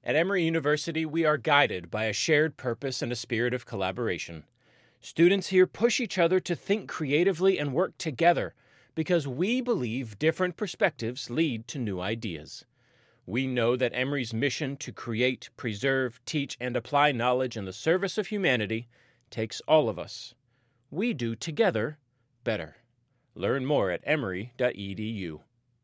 At Emory University, we are guided by a shared purpose and a spirit of collaboration. Students here push each other to think creatively and work together because we believe different perspectives lead to new ideas. We know that Emory's mission to create, preserve, teach, and apply knowledge in the service of humanity takes all of us. We do together better. Learn more at emory.edu.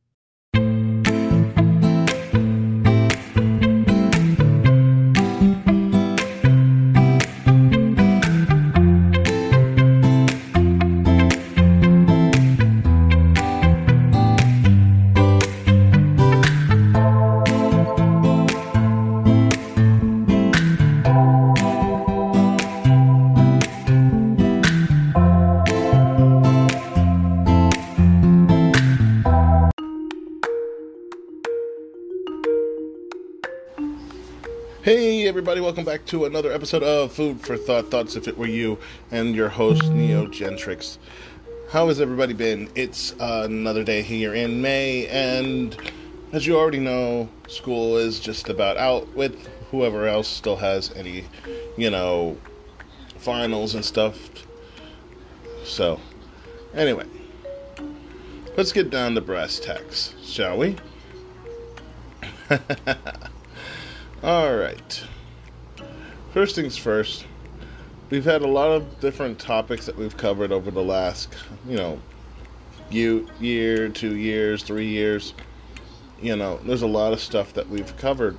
Hey everybody, welcome back to another episode of Food for Thought, Thoughts If It Were You, and your host, Neo Gentrix. How has everybody been? It's another day here in May, and as you already know, school is just about out with whoever else still has any, finals and stuff. So, anyway, let's get down to brass tacks, shall we? Alright. First things first, we've had a lot of different topics that we've covered over the last, year, 2 years, 3 years. There's a lot of stuff that we've covered.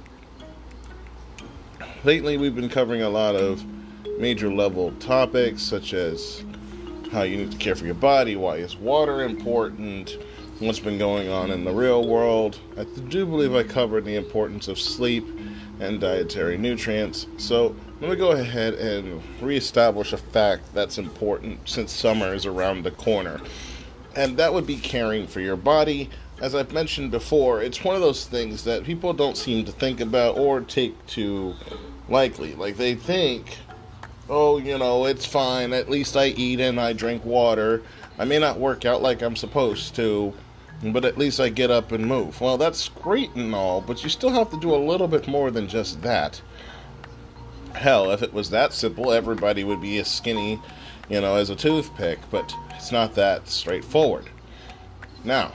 Lately, we've been covering a lot of major level topics, such as how you need to care for your body, why is water important, what's been going on in the real world. I do believe I covered the importance of sleep and dietary nutrients. So let me go ahead and reestablish a fact that's important since summer is around the corner. And that would be caring for your body. As I've mentioned before, it's one of those things that people don't seem to think about or take too lightly. Like they think, it's fine, at least I eat and I drink water. I may not work out like I'm supposed to, but at least I get up and move. Well, that's great and all, but you still have to do a little bit more than just that. Hell, if it was that simple, everybody would be as skinny, as a toothpick, but it's not that straightforward. Now,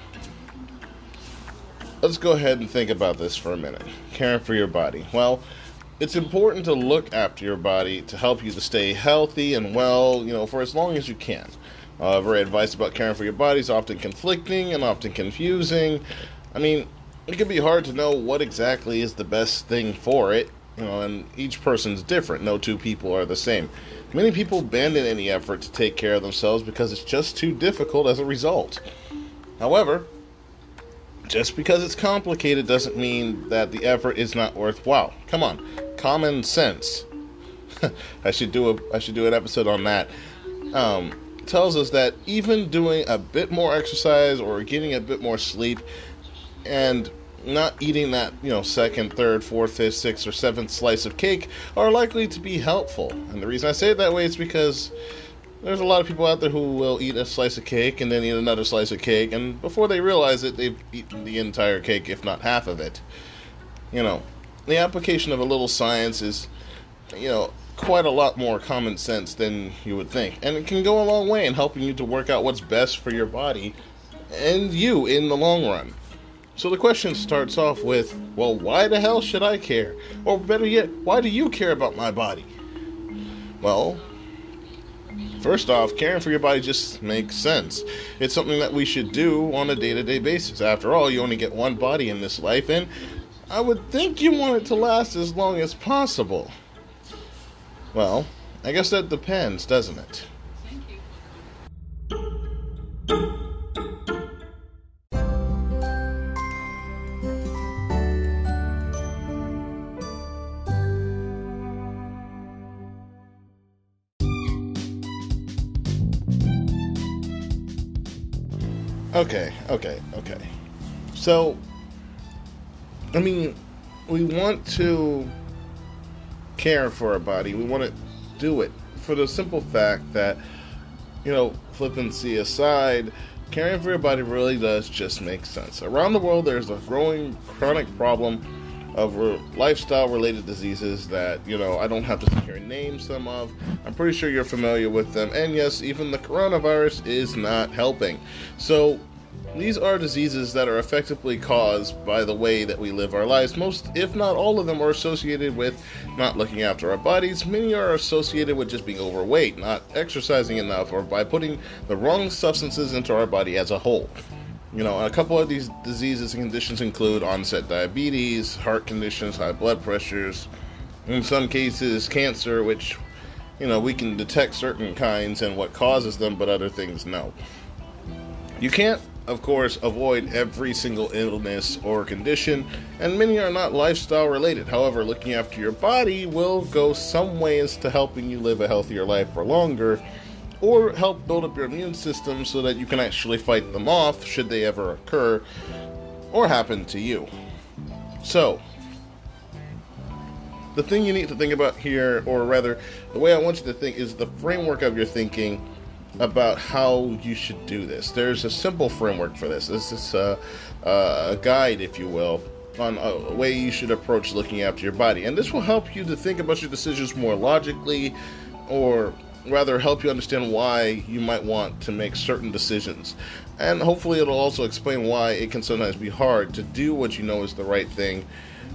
let's go ahead and think about this for a minute. Caring for your body. Well, it's important to look after your body to help you to stay healthy and well, for as long as you can. However, advice about caring for your body is often conflicting and often confusing. I mean, it can be hard to know what exactly is the best thing for it, and each person's different. No two people are the same. Many people abandon any effort to take care of themselves because it's just too difficult as a result. However, just because it's complicated doesn't mean that the effort is not worthwhile. Come on, common sense. I should do an episode on that. Tells us that even doing a bit more exercise or getting a bit more sleep and not eating that, second, third, fourth, fifth, sixth, or seventh slice of cake are likely to be helpful. And the reason I say it that way is because there's a lot of people out there who will eat a slice of cake and then eat another slice of cake, and before they realize it, they've eaten the entire cake, if not half of it. The application of a little science is, quite a lot more common sense than you would think. And it can go a long way in helping you to work out what's best for your body and you in the long run. So the question starts off with, well, why the hell should I care? Or better yet, why do you care about my body? Well, first off, caring for your body just makes sense. It's something that we should do on a day-to-day basis. After all, you only get one body in this life, and I would think you want it to last as long as possible. Well, I guess that depends, doesn't it? Thank you. Okay. So, we want to care for our body. We want to do it for the simple fact that, flippancy aside, caring for your body really does just make sense. Around the world, there's a growing chronic problem of lifestyle-related diseases that, I don't have to sit here and name some of. I'm pretty sure you're familiar with them. And yes, even the coronavirus is not helping. So these are diseases that are effectively caused by the way that we live our lives. Most, if not all of them, are associated with not looking after our bodies. Many are associated with just being overweight, not exercising enough, or by putting the wrong substances into our body as a whole. A couple of these diseases and conditions include onset diabetes, heart conditions, high blood pressures, in some cases cancer, which, we can detect certain kinds and what causes them, but other things no. You can't, of course, avoid every single illness or condition, and many are not lifestyle related. However, looking after your body will go some ways to helping you live a healthier life for longer, or help build up your immune system so that you can actually fight them off should they ever occur or happen to you. So, the thing you need to think about here, or rather, the way I want you to think, is the framework of your thinking about how you should do this. There's a simple framework for this. This is a guide, if you will, on a way you should approach looking after your body. And this will help you to think about your decisions more logically, or rather help you understand why you might want to make certain decisions. And hopefully it'll also explain why it can sometimes be hard to do what you know is the right thing,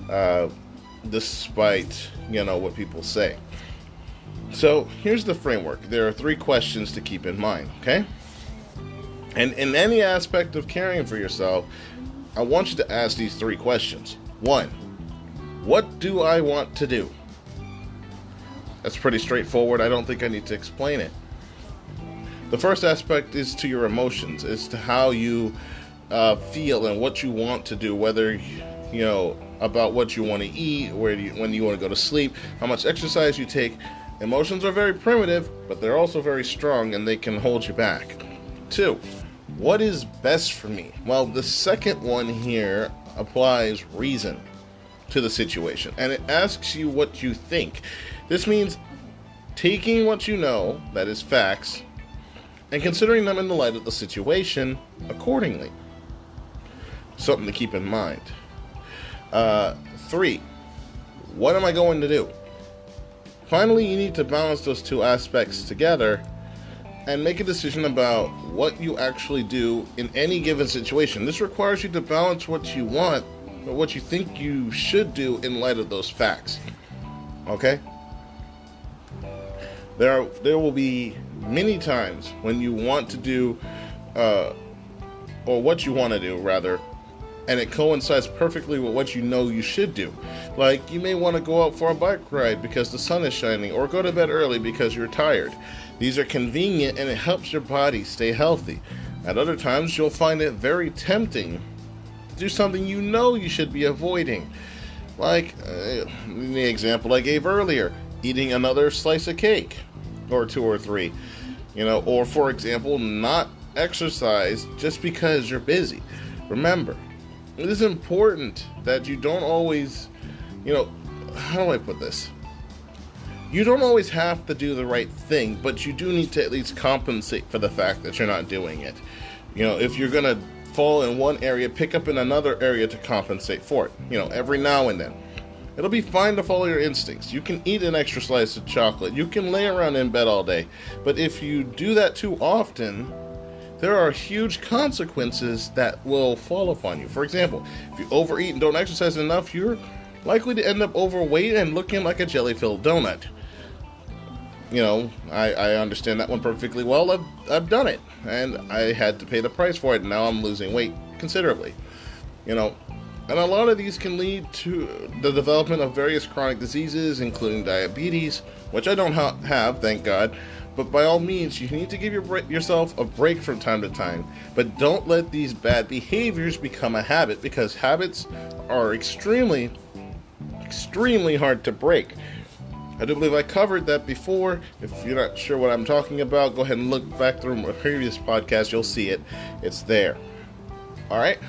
despite, what people say. So here's the framework. There are 3 questions to keep in mind, okay? And in any aspect of caring for yourself, I want you to ask these 3 questions. 1, what do I want to do? That's pretty straightforward. I don't think I need to explain it. The first aspect is to your emotions, as to how you feel and what you want to do, whether, about what you want to eat, when you want to go to sleep, how much exercise you take. Emotions are very primitive, but they're also very strong, and they can hold you back. 2, what is best for me? Well, the second one here applies reason to the situation, and it asks you what you think. This means taking what you know, that is facts, and considering them in the light of the situation accordingly. Something to keep in mind. 3, what am I going to do? Finally, you need to balance those 2 aspects together and make a decision about what you actually do in any given situation. This requires you to balance what you want, but what you think you should do in light of those facts. Okay? There will be many times when you want to do, or what you want to do, rather, and it coincides perfectly with what you know you should do. Like, you may want to go out for a bike ride because the sun is shining, or go to bed early because you're tired. These are convenient, and it helps your body stay healthy. At other times, you'll find it very tempting to do something you know you should be avoiding. Like, the example I gave earlier, eating another slice of cake, or 2 or 3. Or, for example, not exercise just because you're busy. Remember, it is important that you don't always, how do I put this? You don't always have to do the right thing, but you do need to at least compensate for the fact that you're not doing it. If you're going to fall in one area, pick up in another area to compensate for it, every now and then. It'll be fine to follow your instincts. You can eat an extra slice of chocolate. You can lay around in bed all day. But if you do that too often, there are huge consequences that will fall upon you. For example, if you overeat and don't exercise enough, you're likely to end up overweight and looking like a jelly-filled donut. I understand that one perfectly well. I've done it, and I had to pay the price for it, and now I'm losing weight considerably. And a lot of these can lead to the development of various chronic diseases, including diabetes, which I don't have, thank God. But by all means, you need to give yourself a break from time to time. But don't let these bad behaviors become a habit, because habits are extremely, extremely hard to break. I do believe I covered that before. If you're not sure what I'm talking about, go ahead and look back through my previous podcast. You'll see it. It's there. All right?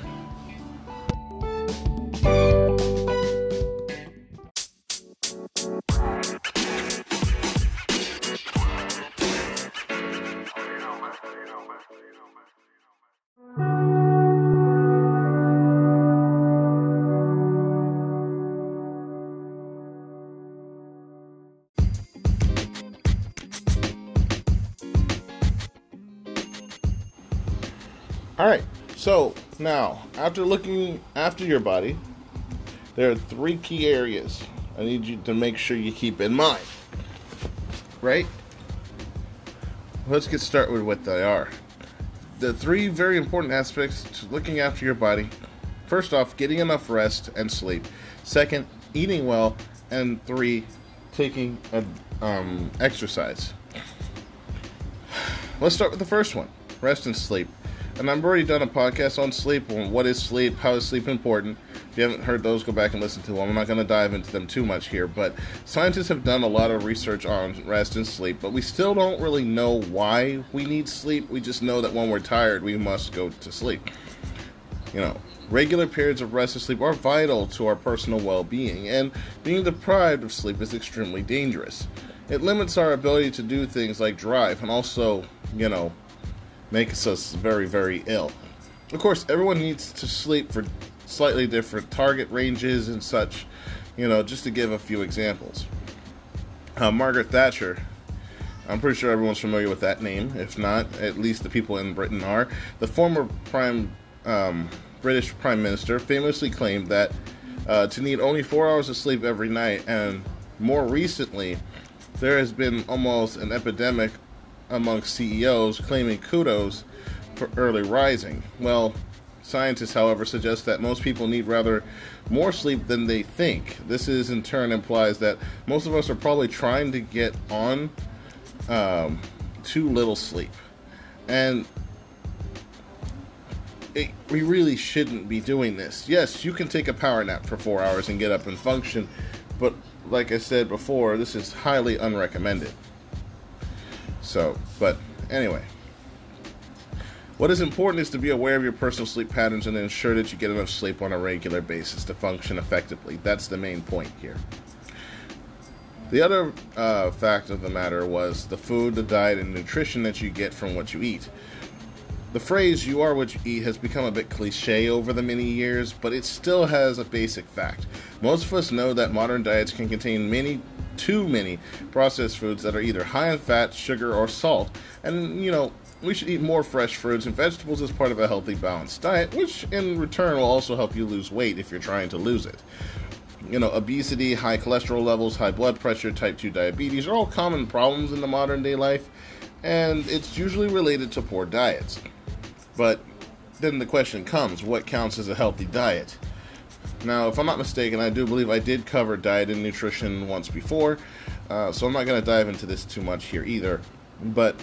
Alright, so now, after looking after your body, there are 3 key areas I need you to make sure you keep in mind. Right? Let's get started with what they are. The 3 very important aspects to looking after your body. First off, getting enough rest and sleep. Second, eating well. And 3, taking exercise. Let's start with the first one, rest and sleep. And I've already done a podcast on sleep, on what is sleep, how is sleep important. If you haven't heard those, go back and listen to them. I'm not going to dive into them too much here, but scientists have done a lot of research on rest and sleep, but we still don't really know why we need sleep. We just know that when we're tired, we must go to sleep. Regular periods of rest and sleep are vital to our personal well-being, and being deprived of sleep is extremely dangerous. It limits our ability to do things like drive, and also, makes us very, very ill. Of course, everyone needs to sleep for slightly different target ranges and such, just to give a few examples. Margaret Thatcher, I'm pretty sure everyone's familiar with that name. If not, at least the people in Britain are. The former British Prime Minister famously claimed that to need only 4 hours of sleep every night, and more recently, there has been almost an epidemic amongst CEOs claiming kudos for early rising. Well, scientists, however, suggest that most people need rather more sleep than they think. This is in turn implies that most of us are probably trying to get on too little sleep. And we really shouldn't be doing this. Yes, you can take a power nap for 4 hours and get up and function, but like I said before, this is highly unrecommended. But anyway, what is important is to be aware of your personal sleep patterns and ensure that you get enough sleep on a regular basis to function effectively. That's the main point here. The other fact of the matter was the food, the diet, and nutrition that you get from what you eat. The phrase, "you are what you eat," has become a bit cliche over the many years, but it still has a basic fact. Most of us know that modern diets can contain too many processed foods that are either high in fat, sugar, or salt. And, we should eat more fresh fruits and vegetables as part of a healthy, balanced diet, which in return will also help you lose weight if you're trying to lose it. Obesity, high cholesterol levels, high blood pressure, type 2 diabetes are all common problems in the modern day life, and it's usually related to poor diets. But then the question comes, what counts as a healthy diet? Now, if I'm not mistaken, I do believe I did cover diet and nutrition once before, so I'm not going to dive into this too much here either. But,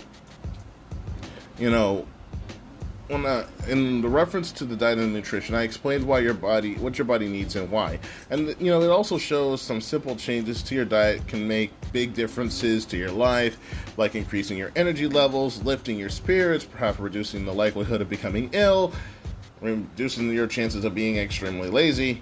in the reference to the diet and nutrition, I explained what your body needs and why. And, it also shows some simple changes to your diet can make big differences to your life, like increasing your energy levels, lifting your spirits, perhaps reducing the likelihood of becoming ill, reducing your chances of being extremely lazy.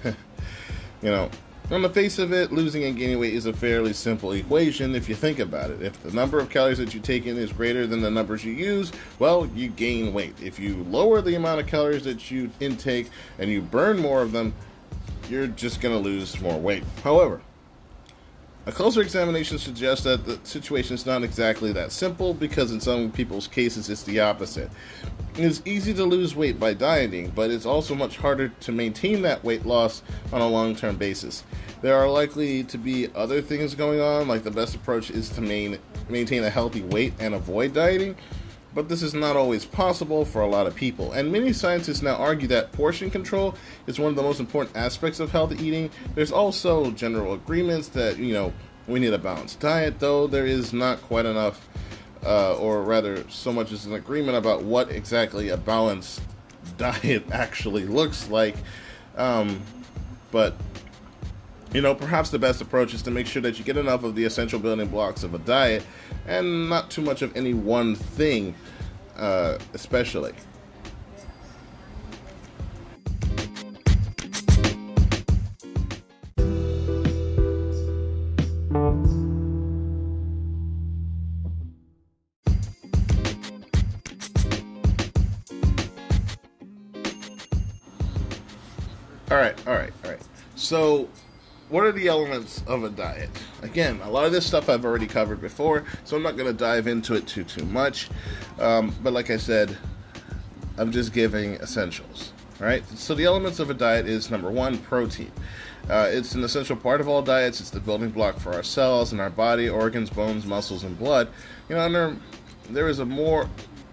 On the face of it, losing and gaining weight is a fairly simple equation if you think about it. If the number of calories that you take in is greater than the numbers you use, well, you gain weight. If you lower the amount of calories that you intake and you burn more of them, you're just going to lose more weight. However, a closer examination suggests that the situation is not exactly that simple, because in some people's cases it's the opposite. It's easy to lose weight by dieting, but it's also much harder to maintain that weight loss on a long-term basis. There are likely to be other things going on, like the best approach is to maintain a healthy weight and avoid dieting, but this is not always possible for a lot of people. And many scientists now argue that portion control is one of the most important aspects of healthy eating. There's also general agreements that, we need a balanced diet, though there is not quite enough, or rather so much as an agreement about what exactly a balanced diet actually looks like. But perhaps the best approach is to make sure that you get enough of the essential building blocks of a diet and not too much of any one thing, especially. All right. So, what are the elements of a diet? Again, a lot of this stuff I've already covered before, so I'm not going to dive into it too much. But like I said, of just giving essentials. All right. So the elements of a diet is, number one, protein. It's an essential part of all diets. It's the building block for our cells and our body, organs, bones, muscles, and blood. And there is a more,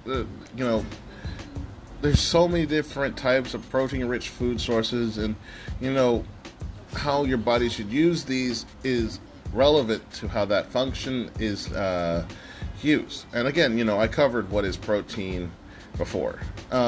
there's so many different types of protein-rich food sources, and how your body should use these is relevant to how that function is used. And again, I covered what is protein before.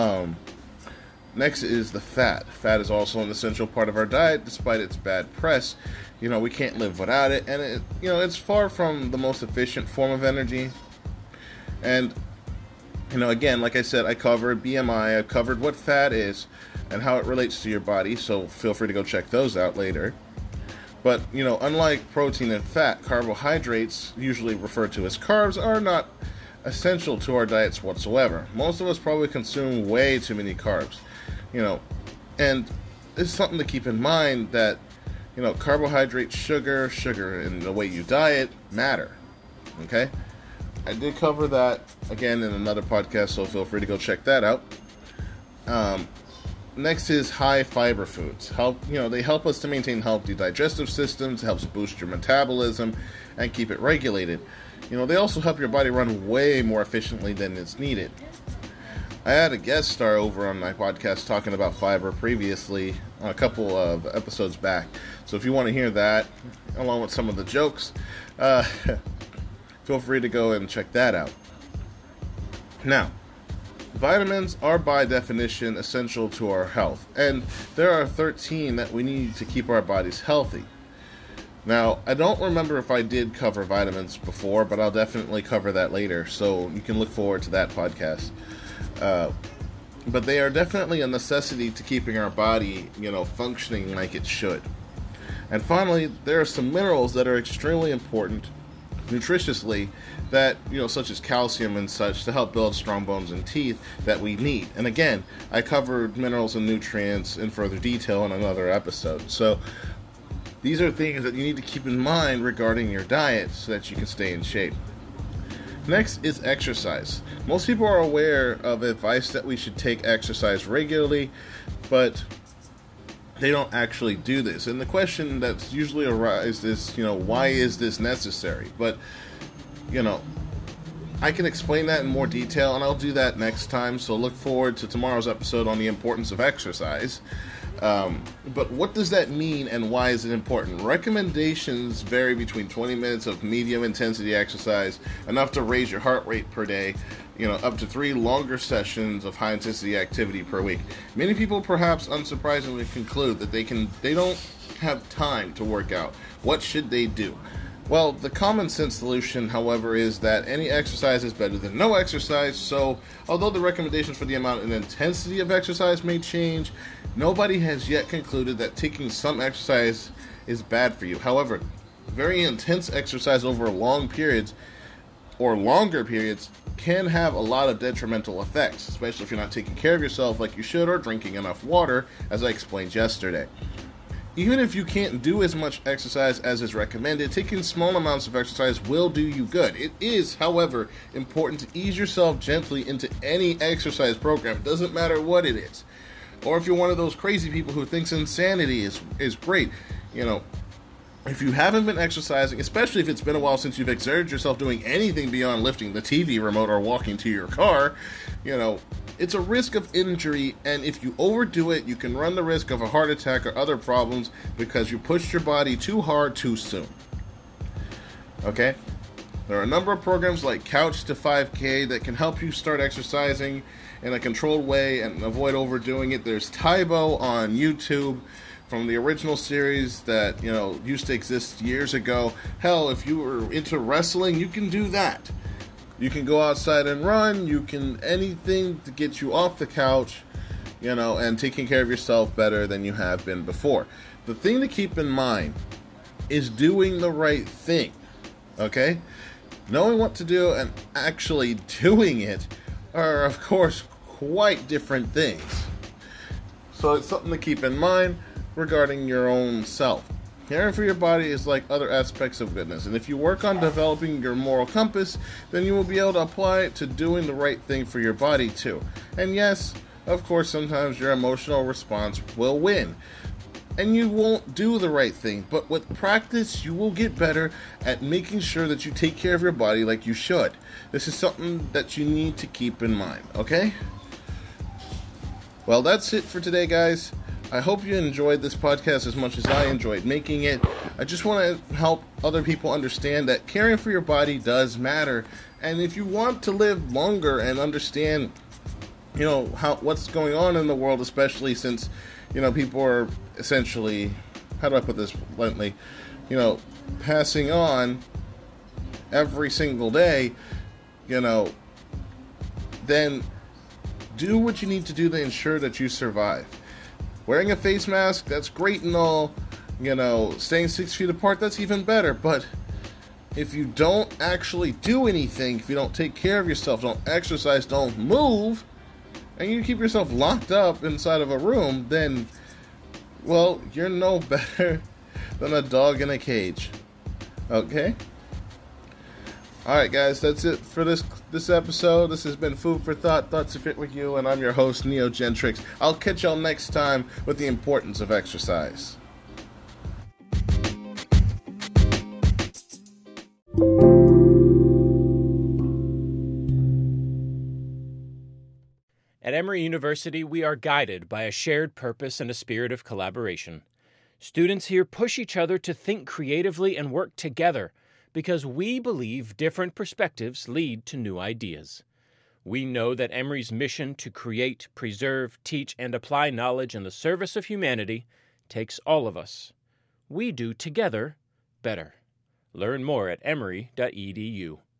Next is the fat. Fat is also an essential part of our diet, despite its bad press. We can't live without it, and it's far from the most efficient form of energy. And again, like I said, I covered BMI, I covered what fat is and how it relates to your body, so feel free to go check those out later. But, unlike protein and fat, carbohydrates, usually referred to as carbs, are not essential to our diets whatsoever. Most of us probably consume way too many carbs, and it's something to keep in mind that, carbohydrates, sugar, and the way you diet matter, okay? I did cover that, again, in another podcast, so feel free to go check that out. Next is high fiber foods. They help us to maintain healthy digestive systems, helps boost your metabolism, and keep it regulated. They also help your body run way more efficiently than is needed. I had a guest star over on my podcast talking about fiber previously, a couple of episodes back. So if you want to hear that, along with some of the jokes, feel free to go and check that out. Now, vitamins are by definition essential to our health, and there are 13 that we need to keep our bodies healthy. Now, I don't remember if I did cover vitamins before, but I'll definitely cover that later, so you can look forward to that podcast. But they are definitely a necessity to keeping our body, functioning like it should. And finally, there are some minerals that are extremely important nutritiously that, such as calcium and such, to help build strong bones and teeth that we need. And again, I covered minerals and nutrients in further detail in another episode. So these are things that you need to keep in mind regarding your diet so that you can stay in shape. Next is exercise. Most people are aware of advice that we should take exercise regularly, but they don't actually do this. And the question that's usually arises is, why is this necessary? But, I can explain that in more detail, and I'll do that next time. So look forward to tomorrow's episode on the importance of exercise. But what does that mean, and why is it important? Recommendations vary between 20 minutes of medium intensity exercise, enough to raise your heart rate per day, up to 3 longer sessions of high intensity activity per week. Many people, perhaps unsurprisingly, conclude that they don't have time to work out. What should they do? Well, the common sense solution, however, is that any exercise is better than no exercise. So, although the recommendations for the amount and intensity of exercise may change, nobody has yet concluded that taking some exercise is bad for you. However, very intense exercise over long periods or longer periods can have a lot of detrimental effects, especially if you're not taking care of yourself like you should or drinking enough water, as I explained yesterday. Even if you can't do as much exercise as is recommended, taking small amounts of exercise will do you good. It is, however, important to ease yourself gently into any exercise program. It doesn't matter what it is. Or if you're one of those crazy people who thinks insanity is great, if you haven't been exercising, especially if it's been a while since you've exerted yourself doing anything beyond lifting the TV remote or walking to your car, it's a risk of injury, and if you overdo it, you can run the risk of a heart attack or other problems because you pushed your body too hard too soon. Okay? There are a number of programs like Couch to 5K that can help you start exercising in a controlled way and avoid overdoing it. There's Taibo on YouTube from the original series that, used to exist years ago. Hell, if you were into wrestling, you can do that. You can go outside and run. You can anything to get you off the couch, and taking care of yourself better than you have been before. The thing to keep in mind is doing the right thing, okay? Knowing what to do and actually doing it are, of course, quite different things. So it's something to keep in mind regarding your own self. Caring for your body is like other aspects of goodness, and if you work on developing your moral compass, then you will be able to apply it to doing the right thing for your body too. And yes, Of course, sometimes your emotional response will win, and you won't do the right thing. But with practice, you will get better at making sure that you take care of your body like you should. This is something that you need to keep in mind, okay? Well, that's it for today, guys. I hope you enjoyed this podcast as much as I enjoyed making it. I just want to help other people understand that caring for your body does matter. And if you want to live longer and understand, what's going on in the world, especially since, people are essentially, how do I put this bluntly, passing on every single day, then do what you need to do to ensure that you survive. Wearing a face mask, that's great and all. Staying 6 feet apart, that's even better. But if you don't actually do anything, if you don't take care of yourself, don't exercise, don't move, and you keep yourself locked up inside of a room, then, well, you're no better than a dog in a cage. Okay? Alright, guys, that's it for this episode. This has been Food for Thought, Thoughts to Fit With You, and I'm your host, Neo Gentrix. I'll catch y'all next time with the importance of exercise. At Emory University, we are guided by a shared purpose and a spirit of collaboration. Students here push each other to think creatively and work together because we believe different perspectives lead to new ideas. We know that Emory's mission to create, preserve, teach, and apply knowledge in the service of humanity takes all of us. We do together better. Learn more at emory.edu.